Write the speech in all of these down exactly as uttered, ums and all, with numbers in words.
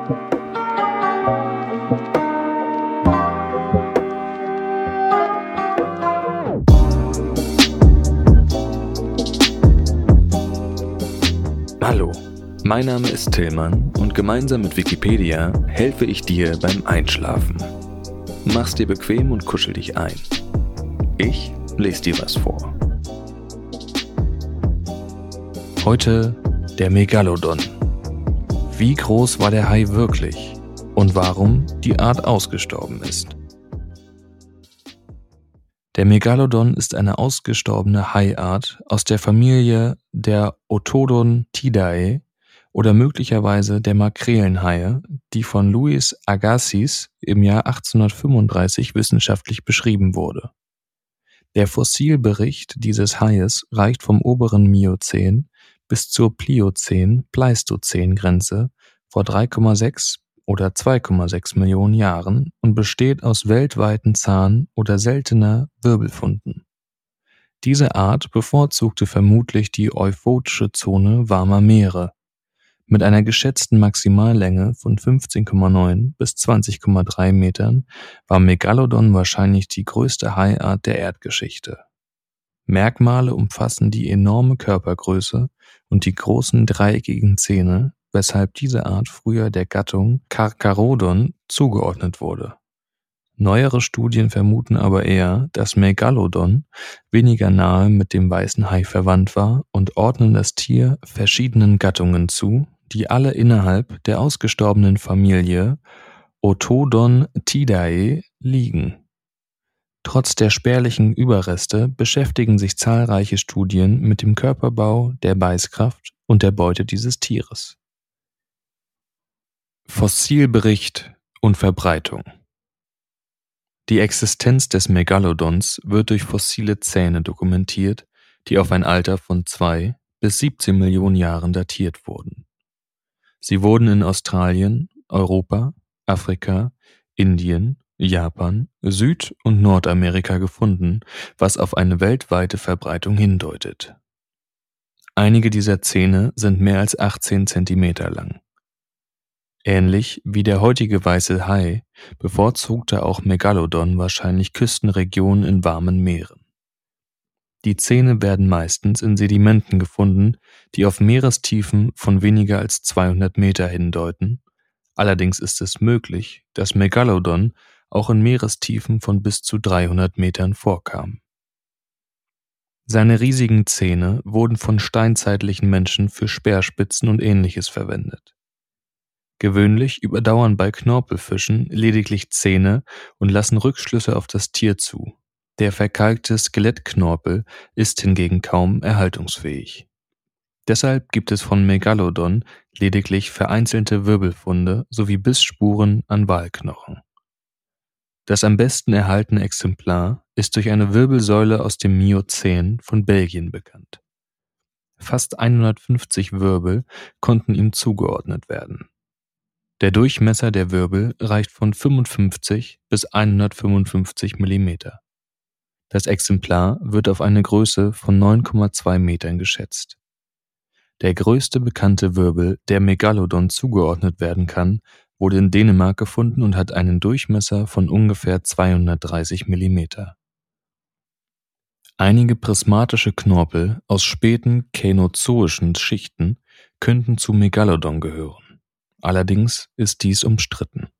Hallo, mein Name ist Tillmann und gemeinsam mit Wikipedia helfe ich dir beim Einschlafen. Mach's dir bequem und kuschel dich ein. Ich lese dir was vor. Heute der Megalodon. Wie groß war der Hai wirklich und warum die Art ausgestorben ist? Der Megalodon ist eine ausgestorbene Haiart aus der Familie der Otodontidae oder möglicherweise der Makrelenhaie, die von Louis Agassiz im Jahr achtzehnhundertfünfunddreißig wissenschaftlich beschrieben wurde. Der Fossilbericht dieses Haies reicht vom oberen Miozän bis zur Pliozän-Pleistozän-Grenze vor drei Komma sechs oder zwei Komma sechs Millionen Jahren und besteht aus weltweiten Zahn- oder seltener Wirbelfunden. Diese Art bevorzugte vermutlich die euphotische Zone warmer Meere. Mit einer geschätzten Maximallänge von fünfzehn Komma neun bis zwanzig Komma drei Metern war Megalodon wahrscheinlich die größte Haiart der Erdgeschichte. Merkmale umfassen die enorme Körpergröße und die großen dreieckigen Zähne, weshalb diese Art früher der Gattung Carcharodon zugeordnet wurde. Neuere Studien vermuten aber eher, dass Megalodon weniger nahe mit dem weißen Hai verwandt war und ordnen das Tier verschiedenen Gattungen zu, die alle innerhalb der ausgestorbenen Familie Otodontidae liegen. Trotz der spärlichen Überreste beschäftigen sich zahlreiche Studien mit dem Körperbau, der Beißkraft und der Beute dieses Tieres. Fossilbericht und Verbreitung. Die Existenz des Megalodons wird durch fossile Zähne dokumentiert, die auf ein Alter von zwei bis siebzehn Millionen Jahren datiert wurden. Sie wurden in Australien, Europa, Afrika, Indien, Japan, Süd- und Nordamerika gefunden, was auf eine weltweite Verbreitung hindeutet. Einige dieser Zähne sind mehr als achtzehn Zentimeter lang. Ähnlich wie der heutige weiße Hai bevorzugte auch Megalodon wahrscheinlich Küstenregionen in warmen Meeren. Die Zähne werden meistens in Sedimenten gefunden, die auf Meerestiefen von weniger als zweihundert Meter hindeuten. Allerdings ist es möglich, dass Megalodon auch in Meerestiefen von bis zu dreihundert Metern vorkam. Seine riesigen Zähne wurden von steinzeitlichen Menschen für Speerspitzen und Ähnliches verwendet. Gewöhnlich überdauern bei Knorpelfischen lediglich Zähne und lassen Rückschlüsse auf das Tier zu. Der verkalkte Skelettknorpel ist hingegen kaum erhaltungsfähig. Deshalb gibt es von Megalodon lediglich vereinzelte Wirbelfunde sowie Bissspuren an Walknochen. Das am besten erhaltene Exemplar ist durch eine Wirbelsäule aus dem Miozän von Belgien bekannt. Fast hundertfünfzig Wirbel konnten ihm zugeordnet werden. Der Durchmesser der Wirbel reicht von fünfundfünfzig bis hundertfünfundfünfzig Millimeter. Das Exemplar wird auf eine Größe von neun Komma zwei Metern geschätzt. Der größte bekannte Wirbel, der Megalodon zugeordnet werden kann, wurde in Dänemark gefunden und hat einen Durchmesser von ungefähr zweihundertdreißig Millimeter. Einige prismatische Knorpel aus späten känozoischen Schichten könnten zu Megalodon gehören. Allerdings ist dies umstritten.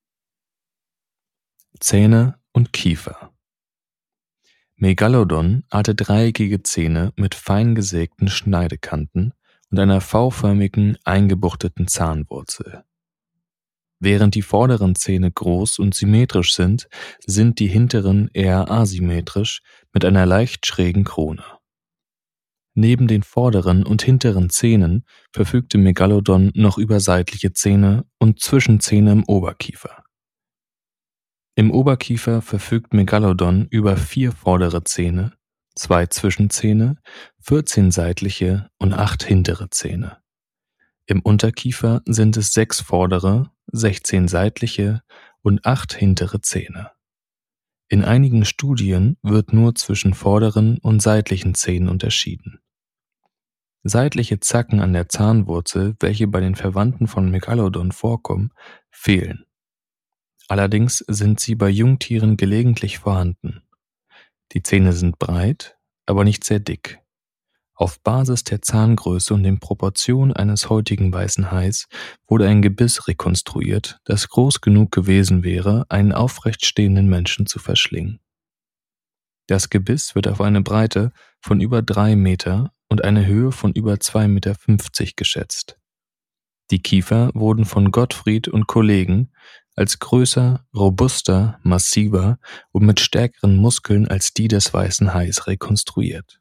Zähne und Kiefer. Megalodon hatte dreieckige Zähne mit fein gesägten Schneidekanten und einer V-förmigen, eingebuchteten Zahnwurzel. Während die vorderen Zähne groß und symmetrisch sind, sind die hinteren eher asymmetrisch mit einer leicht schrägen Krone. Neben den vorderen und hinteren Zähnen verfügte Megalodon noch über seitliche Zähne und Zwischenzähne im Oberkiefer. Im Oberkiefer verfügt Megalodon über vier vordere Zähne, zwei Zwischenzähne, vierzehn seitliche und acht hintere Zähne. Im Unterkiefer sind es sechs vordere, sechzehn seitliche und acht hintere Zähne. In einigen Studien wird nur zwischen vorderen und seitlichen Zähnen unterschieden. Seitliche Zacken an der Zahnwurzel, welche bei den Verwandten von Megalodon vorkommen, fehlen. Allerdings sind sie bei Jungtieren gelegentlich vorhanden. Die Zähne sind breit, aber nicht sehr dick. Auf Basis der Zahngröße und den Proportionen eines heutigen weißen Hais wurde ein Gebiss rekonstruiert, das groß genug gewesen wäre, einen aufrecht stehenden Menschen zu verschlingen. Das Gebiss wird auf eine Breite von über drei Meter und eine Höhe von über zwei Meter fünfzig geschätzt. Die Kiefer wurden von Gottfried und Kollegen als größer, robuster, massiver und mit stärkeren Muskeln als die des weißen Hais rekonstruiert.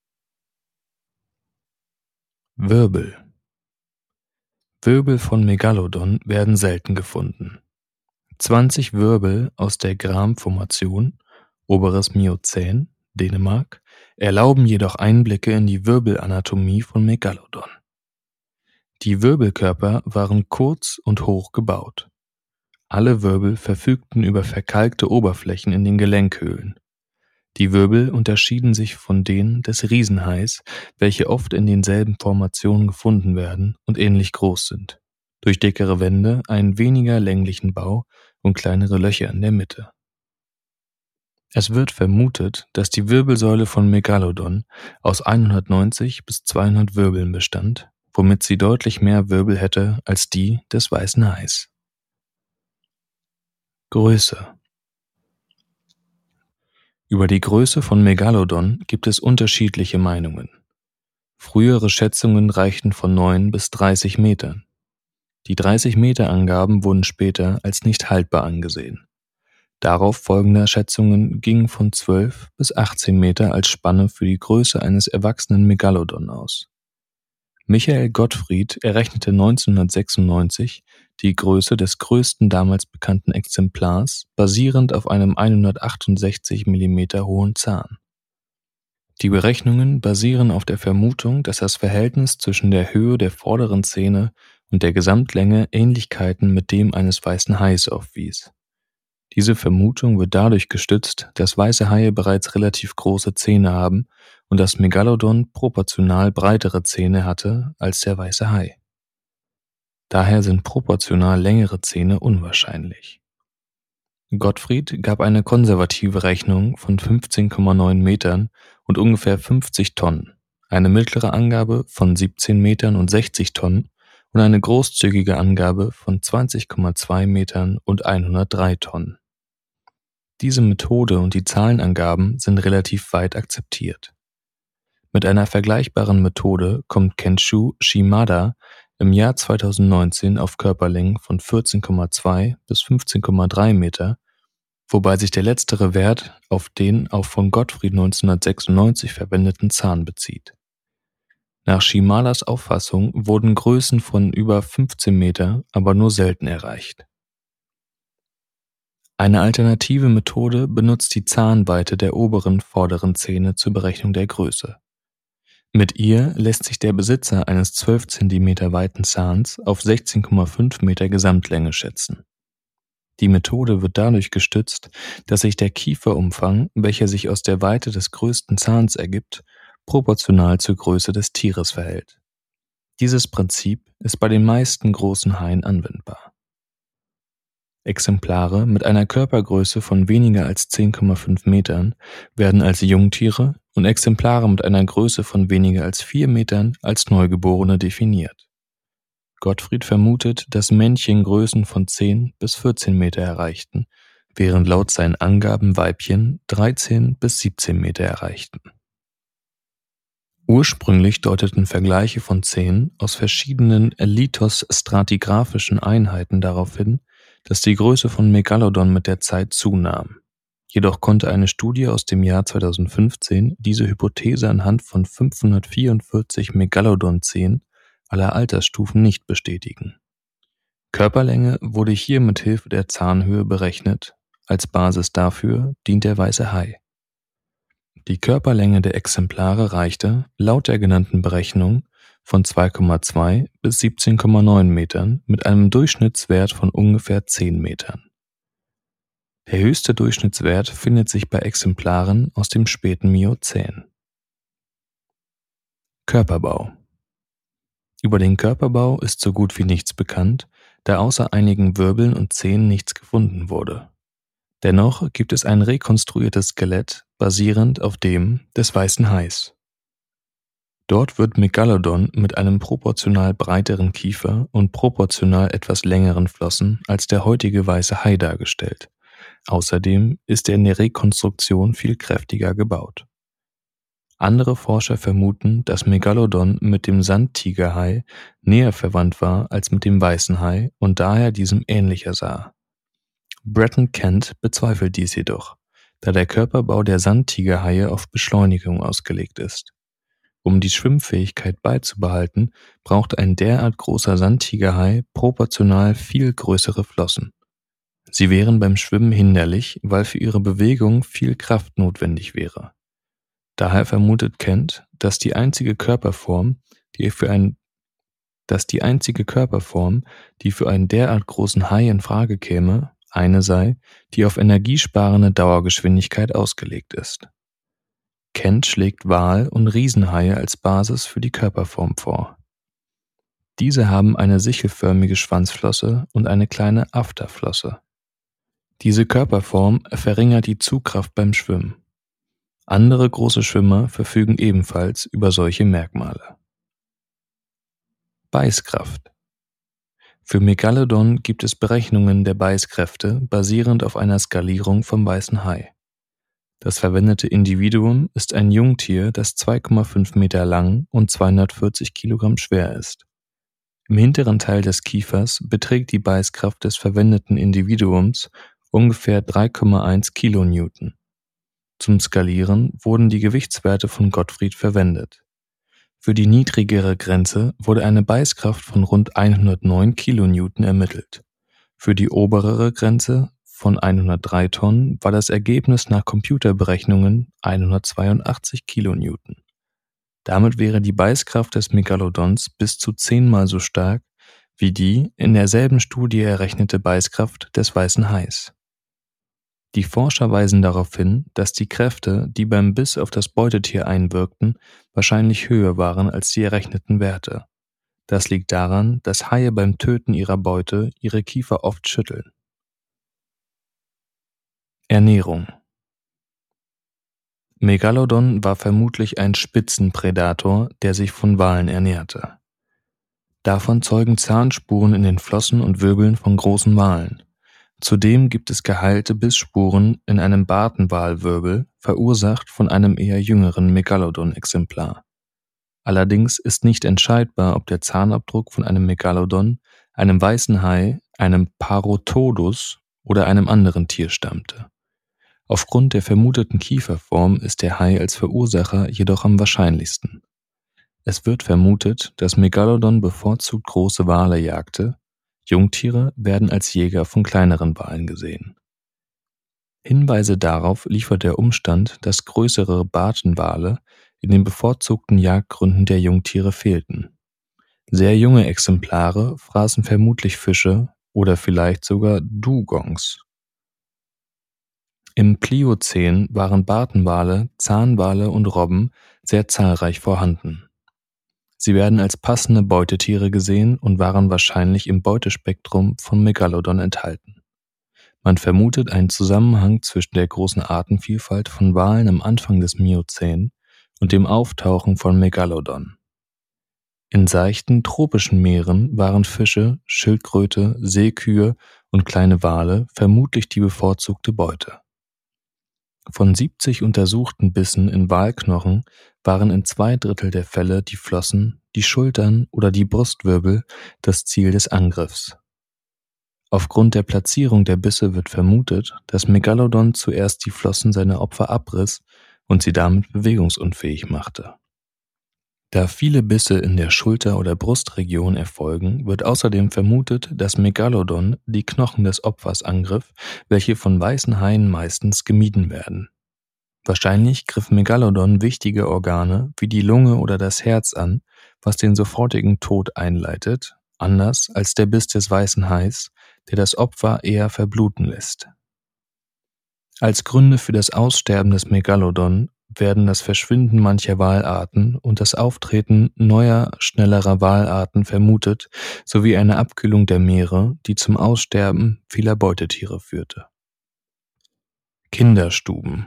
Wirbel. Wirbel von Megalodon werden selten gefunden. zwanzig Wirbel aus der Gram-Formation, oberes Miozän, Dänemark, erlauben jedoch Einblicke in die Wirbelanatomie von Megalodon. Die Wirbelkörper waren kurz und hoch gebaut. Alle Wirbel verfügten über verkalkte Oberflächen in den Gelenkhöhlen. Die Wirbel unterschieden sich von denen des Riesenhais, welche oft in denselben Formationen gefunden werden und ähnlich groß sind, durch dickere Wände, einen weniger länglichen Bau und kleinere Löcher in der Mitte. Es wird vermutet, dass die Wirbelsäule von Megalodon aus hundertneunzig bis zweihundert Wirbeln bestand, womit sie deutlich mehr Wirbel hätte als die des weißen Hais. Größe. Über die Größe von Megalodon gibt es unterschiedliche Meinungen. Frühere Schätzungen reichten von neun bis dreißig Metern. Die dreißig Meter Angaben wurden später als nicht haltbar angesehen. Darauf folgende Schätzungen gingen von zwölf bis achtzehn Meter als Spanne für die Größe eines erwachsenen Megalodon aus. Michael Gottfried errechnete neunzehnhundertsechsundneunzig die Größe des größten damals bekannten Exemplars basierend auf einem hundertachtundsechzig Millimeter hohen Zahn. Die Berechnungen basieren auf der Vermutung, dass das Verhältnis zwischen der Höhe der vorderen Zähne und der Gesamtlänge Ähnlichkeiten mit dem eines weißen Hais aufwies. Diese Vermutung wird dadurch gestützt, dass weiße Haie bereits relativ große Zähne haben und das Megalodon proportional breitere Zähne hatte als der weiße Hai. Daher sind proportional längere Zähne unwahrscheinlich. Gottfried gab eine konservative Rechnung von fünfzehn Komma neun Metern und ungefähr fünfzig Tonnen, eine mittlere Angabe von siebzehn Metern und sechzig Tonnen und eine großzügige Angabe von zwanzig Komma zwei Metern und hundertdrei Tonnen. Diese Methode und die Zahlenangaben sind relativ weit akzeptiert. Mit einer vergleichbaren Methode kommt Kenshu Shimada im Jahr zweitausendneunzehn auf Körperlängen von vierzehn Komma zwei bis fünfzehn Komma drei Meter, wobei sich der letztere Wert auf den auch von Gottfried neunzehnhundertsechsundneunzig verwendeten Zahn bezieht. Nach Shimadas Auffassung wurden Größen von über fünfzehn Meter aber nur selten erreicht. Eine alternative Methode benutzt die Zahnweite der oberen vorderen Zähne zur Berechnung der Größe. Mit ihr lässt sich der Besitzer eines zwölf Zentimeter weiten Zahns auf sechzehn Komma fünf Meter Gesamtlänge schätzen. Die Methode wird dadurch gestützt, dass sich der Kieferumfang, welcher sich aus der Weite des größten Zahns ergibt, proportional zur Größe des Tieres verhält. Dieses Prinzip ist bei den meisten großen Haien anwendbar. Exemplare mit einer Körpergröße von weniger als zehn Komma fünf Metern werden als Jungtiere und Exemplare mit einer Größe von weniger als vier Metern als Neugeborene definiert. Gottfried vermutet, dass Männchen Größen von zehn bis vierzehn Meter erreichten, während laut seinen Angaben Weibchen dreizehn bis siebzehn Meter erreichten. Ursprünglich deuteten Vergleiche von Zähnen aus verschiedenen lithostratigraphischen Einheiten darauf hin, dass die Größe von Megalodon mit der Zeit zunahm. Jedoch konnte eine Studie aus dem Jahr zweitausendfünfzehn diese Hypothese anhand von fünfhundertvierundvierzig Megalodon-Zähnen aller Altersstufen nicht bestätigen. Körperlänge wurde hier mit Hilfe der Zahnhöhe berechnet, als Basis dafür dient der weiße Hai. Die Körperlänge der Exemplare reichte, laut der genannten Berechnung, von zwei Komma zwei bis siebzehn Komma neun Metern mit einem Durchschnittswert von ungefähr zehn Metern. Der höchste Durchschnittswert findet sich bei Exemplaren aus dem späten Miozän. Körperbau. Über den Körperbau ist so gut wie nichts bekannt, da außer einigen Wirbeln und Zähnen nichts gefunden wurde. Dennoch gibt es ein rekonstruiertes Skelett basierend auf dem des weißen Hais. Dort wird Megalodon mit einem proportional breiteren Kiefer und proportional etwas längeren Flossen als der heutige weiße Hai dargestellt. Außerdem ist er in der Rekonstruktion viel kräftiger gebaut. Andere Forscher vermuten, dass Megalodon mit dem Sandtigerhai näher verwandt war als mit dem weißen Hai und daher diesem ähnlicher sah. Breton Kent bezweifelt dies jedoch, da der Körperbau der Sandtigerhaie auf Beschleunigung ausgelegt ist. Um die Schwimmfähigkeit beizubehalten, braucht ein derart großer Sandtigerhai proportional viel größere Flossen. Sie wären beim Schwimmen hinderlich, weil für ihre Bewegung viel Kraft notwendig wäre. Daher vermutet Kent, dass die einzige Körperform, die für ein, dass die einzige Körperform, die für einen derart großen Hai in Frage käme, eine sei, die auf energiesparende Dauergeschwindigkeit ausgelegt ist. Kent schlägt Wal- und Riesenhaie als Basis für die Körperform vor. Diese haben eine sichelförmige Schwanzflosse und eine kleine Afterflosse. Diese Körperform verringert die Zugkraft beim Schwimmen. Andere große Schwimmer verfügen ebenfalls über solche Merkmale. Beißkraft. Für Megalodon gibt es Berechnungen der Beißkräfte basierend auf einer Skalierung vom weißen Hai. Das verwendete Individuum ist ein Jungtier, das zwei Komma fünf Meter lang und zweihundertvierzig Kilogramm schwer ist. Im hinteren Teil des Kiefers beträgt die Beißkraft des verwendeten Individuums ungefähr drei Komma eins Kilonewton. Zum Skalieren wurden die Gewichtswerte von Gottfried verwendet. Für die niedrigere Grenze wurde eine Beißkraft von rund hundertneun Kilonewton ermittelt. Für die oberere Grenze von hundertdrei Tonnen war das Ergebnis nach Computerberechnungen hundertzweiundachtzig Kilonewton. Damit wäre die Beißkraft des Megalodons bis zu zehnmal so stark wie die in derselben Studie errechnete Beißkraft des weißen Hais. Die Forscher weisen darauf hin, dass die Kräfte, die beim Biss auf das Beutetier einwirkten, wahrscheinlich höher waren als die errechneten Werte. Das liegt daran, dass Haie beim Töten ihrer Beute ihre Kiefer oft schütteln. Ernährung. Megalodon war vermutlich ein Spitzenprädator, der sich von Walen ernährte. Davon zeugen Zahnspuren in den Flossen und Wirbeln von großen Walen. Zudem gibt es geheilte Bissspuren in einem Bartenwalwirbel, verursacht von einem eher jüngeren Megalodon-Exemplar. Allerdings ist nicht entscheidbar, ob der Zahnabdruck von einem Megalodon, einem weißen Hai, einem Parodontus oder einem anderen Tier stammte. Aufgrund der vermuteten Kieferform ist der Hai als Verursacher jedoch am wahrscheinlichsten. Es wird vermutet, dass Megalodon bevorzugt große Wale jagte. Jungtiere werden als Jäger von kleineren Walen gesehen. Hinweise darauf liefert der Umstand, dass größere Bartenwale in den bevorzugten Jagdgründen der Jungtiere fehlten. Sehr junge Exemplare fraßen vermutlich Fische oder vielleicht sogar Dugongs. Im Pliozän waren Bartenwale, Zahnwale und Robben sehr zahlreich vorhanden. Sie werden als passende Beutetiere gesehen und waren wahrscheinlich im Beutespektrum von Megalodon enthalten. Man vermutet einen Zusammenhang zwischen der großen Artenvielfalt von Walen am Anfang des Miozän und dem Auftauchen von Megalodon. In seichten tropischen Meeren waren Fische, Schildkröte, Seekühe und kleine Wale vermutlich die bevorzugte Beute. Von siebzig untersuchten Bissen in Walknochen waren in zwei Drittel der Fälle die Flossen, die Schultern oder die Brustwirbel das Ziel des Angriffs. Aufgrund der Platzierung der Bisse wird vermutet, dass Megalodon zuerst die Flossen seiner Opfer abriss und sie damit bewegungsunfähig machte. Da viele Bisse in der Schulter- oder Brustregion erfolgen, wird außerdem vermutet, dass Megalodon die Knochen des Opfers angriff, welche von weißen Haien meistens gemieden werden. Wahrscheinlich griff Megalodon wichtige Organe wie die Lunge oder das Herz an, was den sofortigen Tod einleitet, anders als der Biss des weißen Hais, der das Opfer eher verbluten lässt. Als Gründe für das Aussterben des Megalodon werden das Verschwinden mancher Walarten und das Auftreten neuer, schnellerer Walarten vermutet, sowie eine Abkühlung der Meere, die zum Aussterben vieler Beutetiere führte. Kinderstuben.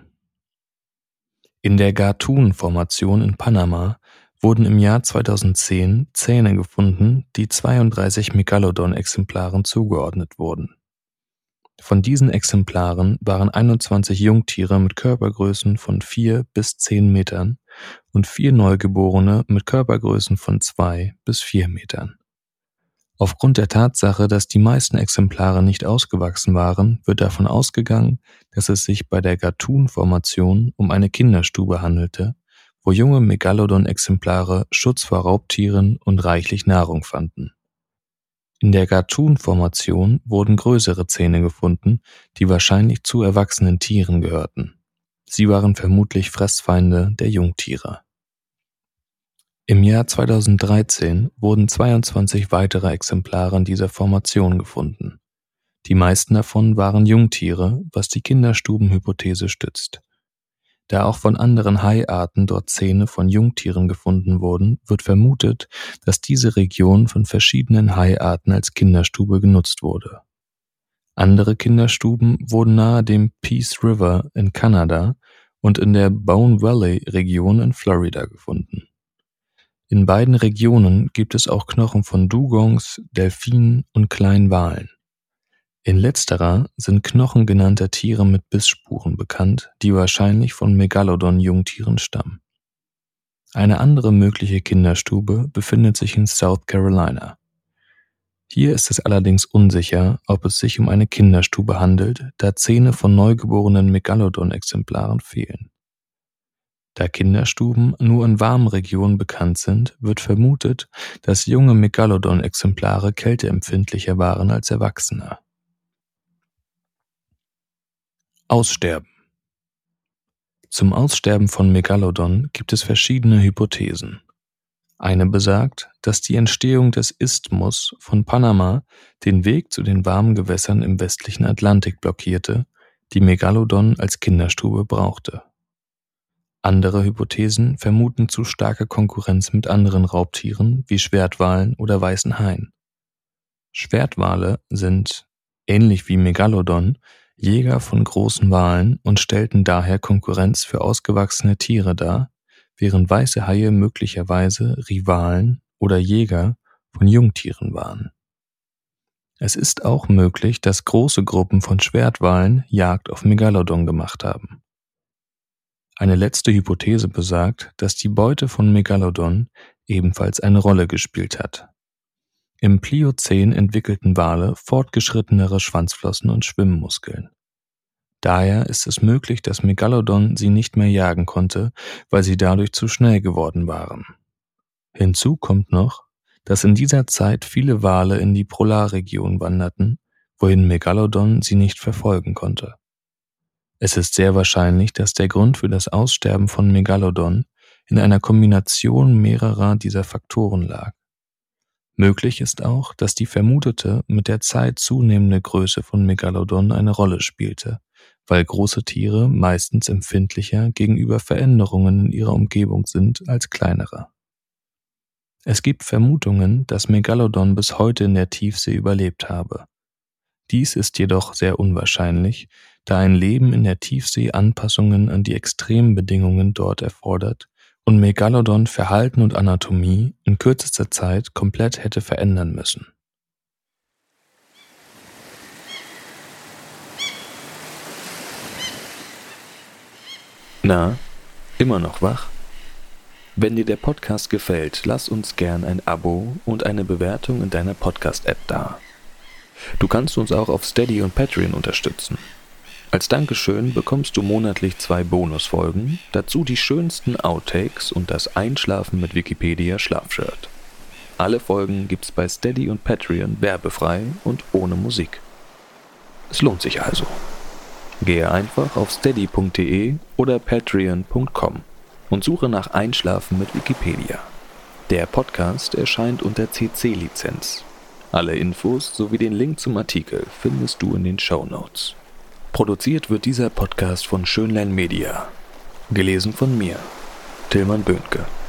In der Gatun-Formation in Panama wurden im Jahr zweitausendzehn Zähne gefunden, die zweiunddreißig Megalodon-Exemplaren zugeordnet wurden. Von diesen Exemplaren waren einundzwanzig Jungtiere mit Körpergrößen von vier bis zehn Metern und vier Neugeborene mit Körpergrößen von zwei bis vier Metern. Aufgrund der Tatsache, dass die meisten Exemplare nicht ausgewachsen waren, wird davon ausgegangen, dass es sich bei der Gatun-Formation um eine Kinderstube handelte, wo junge Megalodon-Exemplare Schutz vor Raubtieren und reichlich Nahrung fanden. In der Gatun-Formation wurden größere Zähne gefunden, die wahrscheinlich zu erwachsenen Tieren gehörten. Sie waren vermutlich Fressfeinde der Jungtiere. Im Jahr zweitausenddreizehn wurden zweiundzwanzig weitere Exemplare in dieser Formation gefunden. Die meisten davon waren Jungtiere, was die Kinderstubenhypothese stützt. Da auch von anderen Haiarten dort Zähne von Jungtieren gefunden wurden, wird vermutet, dass diese Region von verschiedenen Haiarten als Kinderstube genutzt wurde. Andere Kinderstuben wurden nahe dem Peace River in Kanada und in der Bone Valley-Region in Florida gefunden. In beiden Regionen gibt es auch Knochen von Dugongs, Delfinen und kleinen Walen. In letzterer sind Knochen genannter Tiere mit Bissspuren bekannt, die wahrscheinlich von Megalodon-Jungtieren stammen. Eine andere mögliche Kinderstube befindet sich in South Carolina. Hier ist es allerdings unsicher, ob es sich um eine Kinderstube handelt, da Zähne von neugeborenen Megalodon-Exemplaren fehlen. Da Kinderstuben nur in warmen Regionen bekannt sind, wird vermutet, dass junge Megalodon-Exemplare kälteempfindlicher waren als Erwachsene. Aussterben. Zum Aussterben von Megalodon gibt es verschiedene Hypothesen. Eine besagt, dass die Entstehung des Isthmus von Panama den Weg zu den warmen Gewässern im westlichen Atlantik blockierte, die Megalodon als Kinderstube brauchte. Andere Hypothesen vermuten zu starke Konkurrenz mit anderen Raubtieren wie Schwertwalen oder weißen Haien. Schwertwale sind, ähnlich wie Megalodon, Jäger von großen Walen und stellten daher Konkurrenz für ausgewachsene Tiere dar, während weiße Haie möglicherweise Rivalen oder Jäger von Jungtieren waren. Es ist auch möglich, dass große Gruppen von Schwertwalen Jagd auf Megalodon gemacht haben. Eine letzte Hypothese besagt, dass die Beute von Megalodon ebenfalls eine Rolle gespielt hat. Im Pliozän entwickelten Wale fortgeschrittenere Schwanzflossen und Schwimmmuskeln. Daher ist es möglich, dass Megalodon sie nicht mehr jagen konnte, weil sie dadurch zu schnell geworden waren. Hinzu kommt noch, dass in dieser Zeit viele Wale in die Polarregion wanderten, wohin Megalodon sie nicht verfolgen konnte. Es ist sehr wahrscheinlich, dass der Grund für das Aussterben von Megalodon in einer Kombination mehrerer dieser Faktoren lag. Möglich ist auch, dass die vermutete, mit der Zeit zunehmende Größe von Megalodon eine Rolle spielte, weil große Tiere meistens empfindlicher gegenüber Veränderungen in ihrer Umgebung sind als kleinere. Es gibt Vermutungen, dass Megalodon bis heute in der Tiefsee überlebt habe. Dies ist jedoch sehr unwahrscheinlich, da ein Leben in der Tiefsee Anpassungen an die extremen Bedingungen dort erfordert und Megalodon Verhalten und Anatomie in kürzester Zeit komplett hätte verändern müssen. Na, immer noch wach? Wenn dir der Podcast gefällt, lass uns gern ein Abo und eine Bewertung in deiner Podcast-App da. Du kannst uns auch auf Steady und Patreon unterstützen. Als Dankeschön bekommst du monatlich zwei Bonusfolgen, dazu die schönsten Outtakes und das Einschlafen mit Wikipedia Schlafshirt. Alle Folgen gibt's bei Steady und Patreon werbefrei und ohne Musik. Es lohnt sich also. Gehe einfach auf steady punkt de oder patreon punkt com und suche nach Einschlafen mit Wikipedia. Der Podcast erscheint unter C C-Lizenz. Alle Infos sowie den Link zum Artikel findest du in den Shownotes. Produziert wird dieser Podcast von Schönlein Media. Gelesen von mir, Tilman Böhnke.